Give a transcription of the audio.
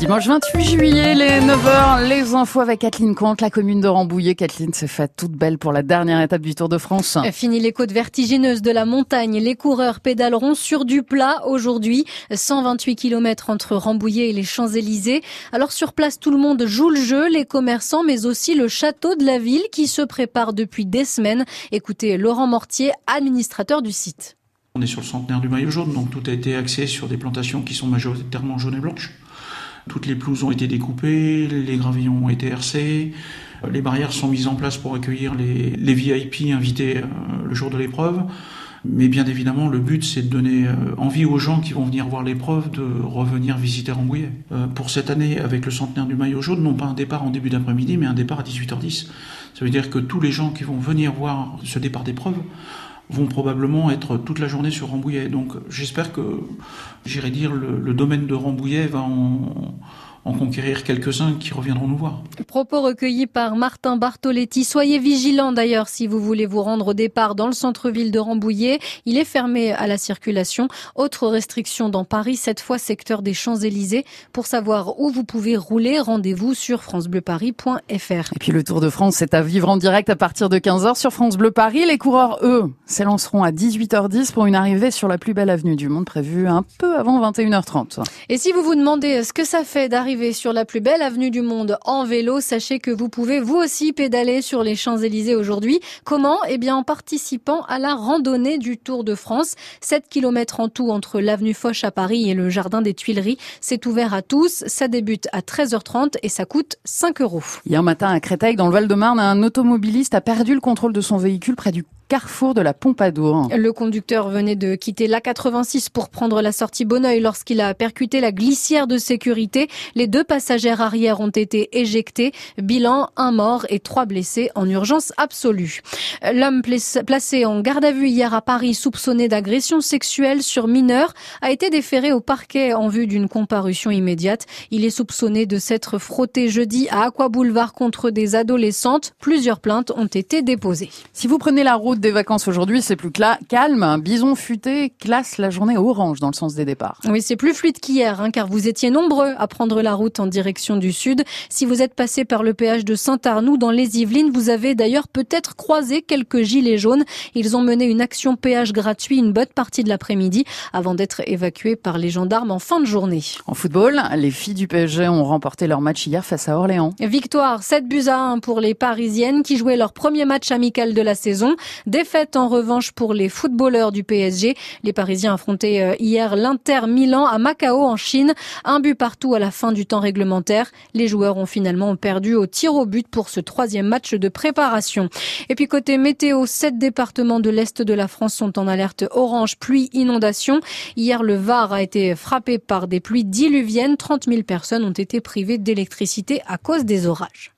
Dimanche 28 juillet, les 9h, les infos avec Kathleen Comte, la commune de Rambouillet. Kathleen s'est faite toute belle pour la dernière étape du Tour de France. Fini les côtes vertigineuses de la montagne. Les coureurs pédaleront sur du plat aujourd'hui. 128 km entre Rambouillet et les Champs-Élysées. Alors sur place, tout le monde joue le jeu, les commerçants, mais aussi le château de la ville qui se prépare depuis des semaines. Écoutez Laurent Mortier, administrateur du site. On est sur le centenaire du maillot jaune, donc tout a été axé sur des plantations qui sont majoritairement jaunes et blanches. Toutes les pelouses ont été découpées, les gravillons ont été hercés, les barrières sont mises en place pour accueillir les VIP invités le jour de l'épreuve. Mais bien évidemment, le but, c'est de donner envie aux gens qui vont venir voir l'épreuve de revenir visiter Rambouillet. Pour cette année, avec le centenaire du maillot jaune, non pas un départ en début d'après-midi, mais un départ à 18h10. Ça veut dire que tous les gens qui vont venir voir ce départ d'épreuve vont probablement être toute la journée sur Rambouillet. Donc j'espère que, j'irai dire, le domaine de Rambouillet va en conquérir quelques-uns qui reviendront nous voir. Propos recueillis par Martin Bartoletti. Soyez vigilants d'ailleurs si vous voulez vous rendre au départ dans le centre-ville de Rambouillet. Il est fermé à la circulation. Autre restriction dans Paris, cette fois secteur des Champs-Élysées. Pour savoir où vous pouvez rouler, rendez-vous sur francebleuparis.fr. Et puis le Tour de France, c'est à vivre en direct à partir de 15h sur France Bleu Paris. Les coureurs, eux, s'élanceront à 18h10 pour une arrivée sur la plus belle avenue du monde prévue un peu avant 21h30. Et si vous vous demandez ce que ça fait d'arriver sur la plus belle avenue du monde en vélo, sachez que vous pouvez vous aussi pédaler sur les Champs-Élysées aujourd'hui. Comment ? Eh bien en participant à la randonnée du Tour de France. 7 km en tout entre l'avenue Foch à Paris et le jardin des Tuileries. C'est ouvert à tous. Ça débute à 13h30 et ça coûte 5 €. Hier matin à Créteil, dans le Val-de-Marne, un automobiliste a perdu le contrôle de son véhicule près du carrefour de la Pompadour. Le conducteur venait de quitter l'A86 pour prendre la sortie Bonneuil lorsqu'il a percuté la glissière de sécurité. Les 2 passagères arrière ont été éjectés. Bilan, 1 mort et 3 blessés en urgence absolue. L'homme placé en garde à vue hier à Paris, soupçonné d'agression sexuelle sur mineur, a été déféré au parquet en vue d'une comparution immédiate. Il est soupçonné de s'être frotté jeudi à Aqua Boulevard contre des adolescentes. Plusieurs plaintes ont été déposées. Si vous prenez la route des vacances aujourd'hui, c'est plus calme. Bison Futé classe la journée orange dans le sens des départs. Oui, c'est plus fluide qu'hier, car vous étiez nombreux à prendre la route en direction du sud. Si vous êtes passé par le péage de Saint-Arnoux dans les Yvelines, vous avez d'ailleurs peut-être croisé quelques gilets jaunes. Ils ont mené une action péage gratuit une bonne partie de l'après-midi avant d'être évacués par les gendarmes en fin de journée. En football, les filles du PSG ont remporté leur match hier face à Orléans. Victoire 7-1 pour les Parisiennes qui jouaient leur premier match amical de la saison. Défaite en revanche pour les footballeurs du PSG. Les Parisiens affrontaient hier l'Inter Milan à Macao en Chine. 1 but partout à la fin du temps réglementaire. Les joueurs ont finalement perdu au tir au but pour ce 3e match de préparation. Et puis côté météo, 7 départements de l'Est de la France sont en alerte orange pluie inondation. Hier, le Var a été frappé par des pluies diluviennes. 30 000 personnes ont été privées d'électricité à cause des orages.